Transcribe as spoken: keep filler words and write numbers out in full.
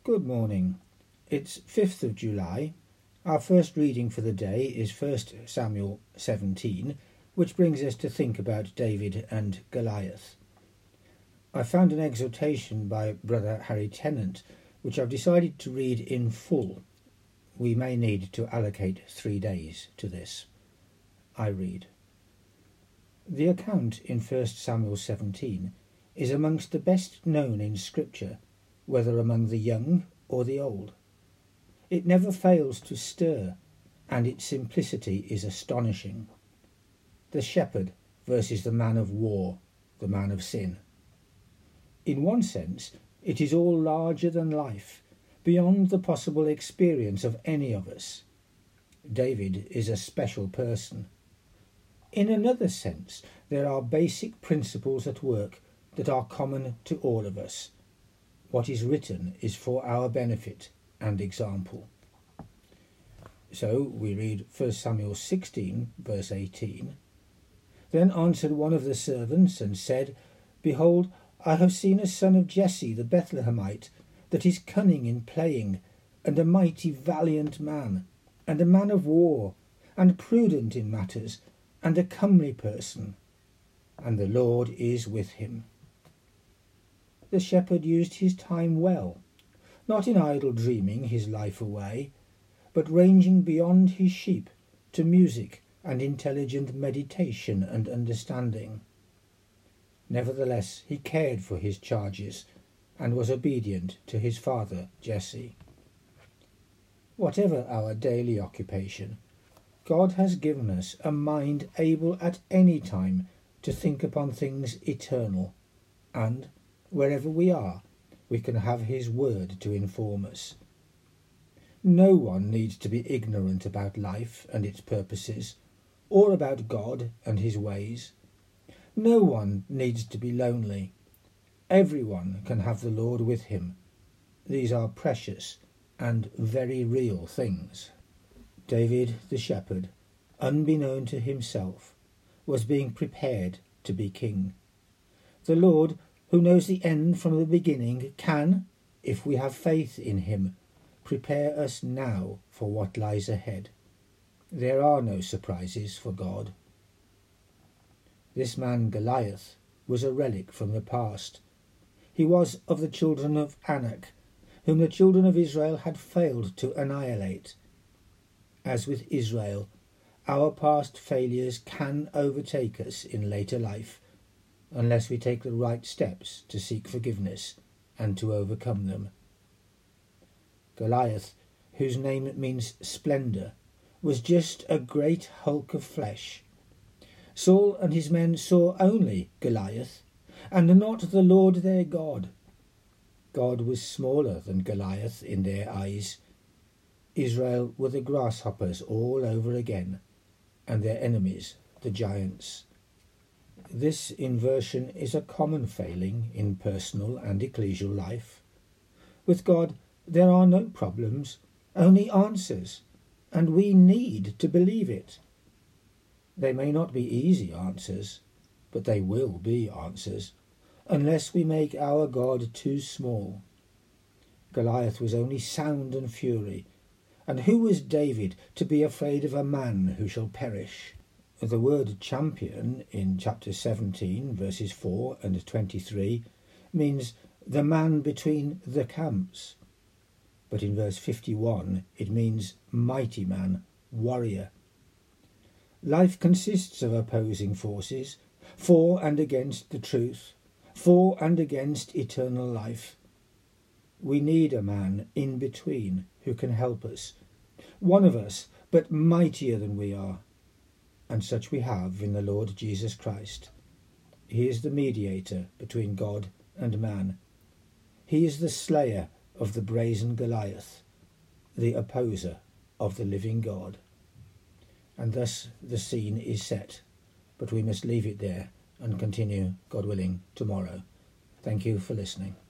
Good morning. It's fifth of July. Our first reading for the day is First Samuel seventeen, which brings us to think about David and Goliath. I found an exhortation by Brother Harry Tennant, which I've decided to read in full. We may need to allocate three days to this. I read. The account in First Samuel seventeen is amongst the best known in Scripture, whether among the young or the old. It never fails to stir, and its simplicity is astonishing. The shepherd versus the man of war, the man of sin. In one sense, it is all larger than life, beyond the possible experience of any of us. David is a special person. In another sense, there are basic principles at work that are common to all of us. What is written is for our benefit and example. So we read First Samuel sixteen, verse eighteen. Then answered one of the servants and said, Behold, I have seen a son of Jesse the Bethlehemite, that is cunning in playing, and a mighty valiant man, and a man of war, and prudent in matters, and a comely person, and the Lord is with him. The shepherd used his time well, not in idle dreaming his life away, but ranging beyond his sheep to music and intelligent meditation and understanding. Nevertheless, he cared for his charges and was obedient to his father Jesse. Whatever our daily occupation, God has given us a mind able at any time to think upon things eternal, and wherever we are, we can have his word to inform us. No one needs to be ignorant about life and its purposes, or about God and his ways. No one needs to be lonely. Everyone can have the Lord with him. These are precious and very real things. David the shepherd, unbeknown to himself, was being prepared to be king. The Lord, who knows the end from the beginning, can, if we have faith in him, prepare us now for what lies ahead. There are no surprises for God. This man Goliath was a relic from the past. He was of the children of Anak, whom the children of Israel had failed to annihilate. As with Israel, our past failures can overtake us in later life, unless we take the right steps to seek forgiveness and to overcome them. Goliath, whose name means splendour, was just a great hulk of flesh. Saul and his men saw only Goliath, and not the Lord their God. God was smaller than Goliath in their eyes. Israel were the grasshoppers all over again, and their enemies the giants. This inversion is a common failing in personal and ecclesial life. With God, there are no problems, only answers, and we need to believe it. They may not be easy answers, but they will be answers, unless we make our God too small. Goliath was only sound and fury, and who was David to be afraid of a man who shall perish? The word champion in chapter seventeen, verses four and twenty-three, means the man between the camps. But in verse fifty-one it means mighty man, warrior. Life consists of opposing forces, for and against the truth, for and against eternal life. We need a man in between who can help us, one of us, but mightier than we are. And such we have in the Lord Jesus Christ. He is the mediator between God and man. He is the slayer of the brazen Goliath, the opposer of the living God. And thus the scene is set, but we must leave it there and continue, God willing, tomorrow. Thank you for listening.